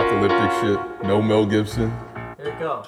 apocalyptic shit. No Mel Gibson. Here we go.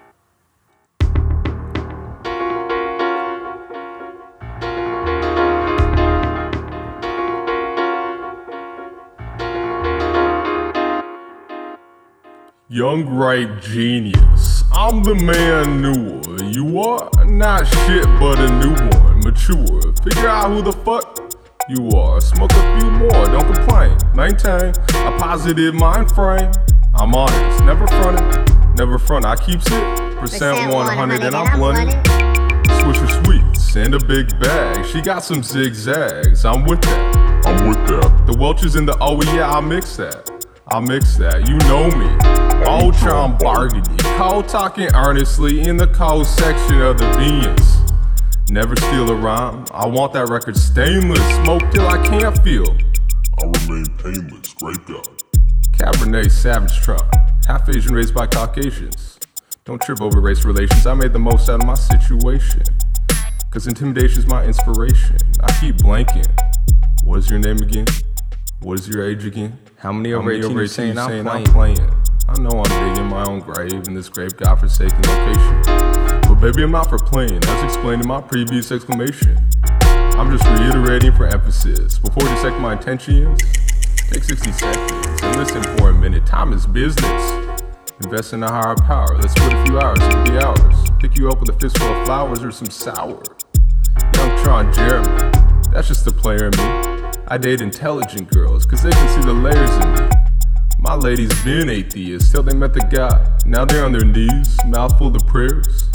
Young ripe genius. I'm the man newer. You are not shit but a newborn. Mature. Figure out who the fuck you are. Smoke a few more. Don't complain. Maintain a positive mind frame. I'm honest. Never frontin'. Never front. I keeps it. Percent 100 and I'm blunted. Swisher sweets in a big bag. She got some zigzags. I'm with that. I'm with that. The Welch's in the oh yeah, I'll mix that. I'll mix that. You know me. Ultron bargaining, cold talking earnestly in the cold section of the Venus. Never steal a rhyme, I want that record stainless. Smoke till I can't feel. I remain painless, great God. Cabernet Savage Trump, half Asian raised by Caucasians. Don't trip over race relations, I made the most out of my situation. Cause intimidation's my inspiration, I keep blanking. What is your name again? What is your age again? How many over 18 you saying I'm playing? I know I'm digging my own grave in this grave godforsaken location. But baby, I'm not for playing, as explained in my previous exclamation. I'm just reiterating for emphasis. Before dissect my intentions, take 60 seconds and listen for a minute. Time is business. Invest in a higher power. Let's split a few hours, it'll be ours. Pick you up with a fistful of flowers or some sour. Young Tron Jeremy, that's just the player in me. I date intelligent girls, cause they can see the layers in me. My ladies been atheists till they met the guy. Now they're on their knees, mouthful of prayers.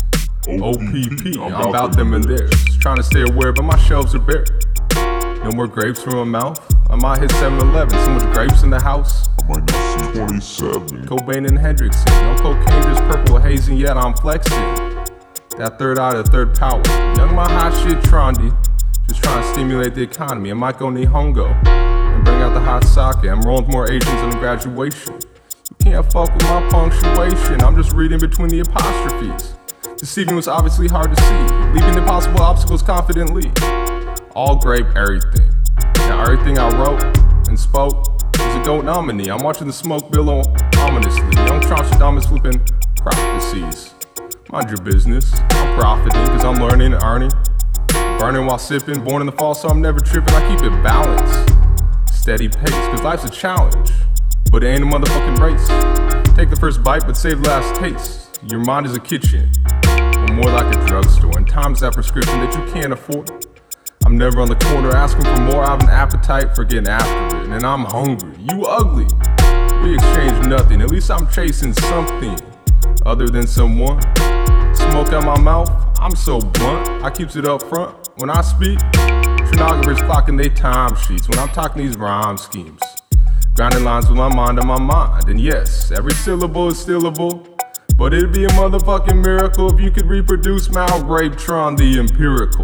OPP, I'm about them and theirs. Trying to stay aware, but my shelves are bare. No more grapes from my mouth. I might hit 7-Eleven, so much grapes in the house. I might not see 27. Cobain and Hendrickson, no cocaine, just purple hazing, yet I'm flexing. That third eye to third power. Young my hot shit Trondy. Just trying to stimulate the economy. I might go Nihongo and bring out the hot sake. I'm rolling with more Asians in graduation. You can't fuck with my punctuation. I'm just reading between the apostrophes. Deceiving was obviously hard to see. Leaving impossible obstacles confidently. All grape everything. Now everything I wrote and spoke is a GOAT nominee. I'm watching the smoke billow ominously. Young Trump flipping prophecies. Mind your business. I'm profiting cause I'm learning and earning. Burning while sipping, born in the fall, so I'm never tripping. I keep it balanced, steady pace, cause life's a challenge, but it ain't a motherfucking race. Take the first bite, but save the last taste. Your mind is a kitchen, or more like a drugstore, and time's that prescription that you can't afford. I'm never on the corner asking for more, I have an appetite for getting after it, and I'm hungry. You ugly, we exchange nothing, at least I'm chasing something, other than someone. Smoke out my mouth, I'm so blunt, I keeps it up front. When I speak, stenographers clocking they time sheets. When I'm talking these rhyme schemes, grinding lines with my mind on my mind. And yes, every syllable is stillable, but it'd be a motherfucking miracle if you could reproduce Mount Grape Tron the empirical.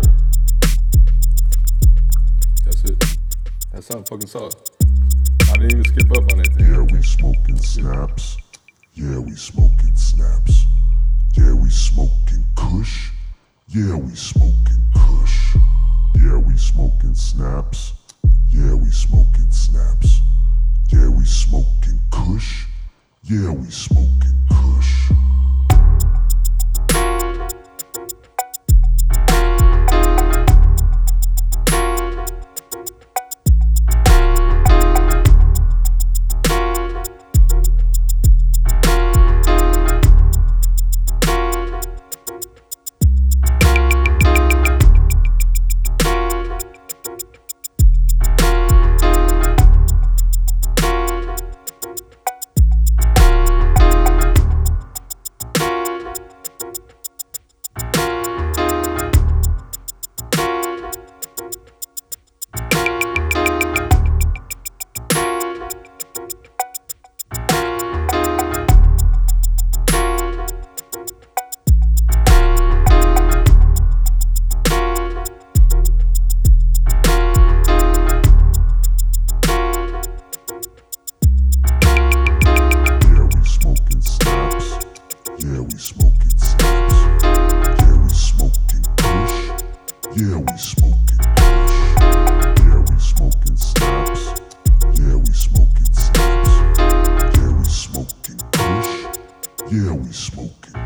That's it. That's how I fucking saw it. I didn't even skip up on anything. Yeah, we smoking snaps. Yeah, we smoking snaps. Yeah, we smoking kush. Yeah, we smoking kush. Yeah, we smoking snaps. Yeah, we smoking snaps. Yeah, we smoking kush. Yeah, we smoking kush. Yeah, we smoking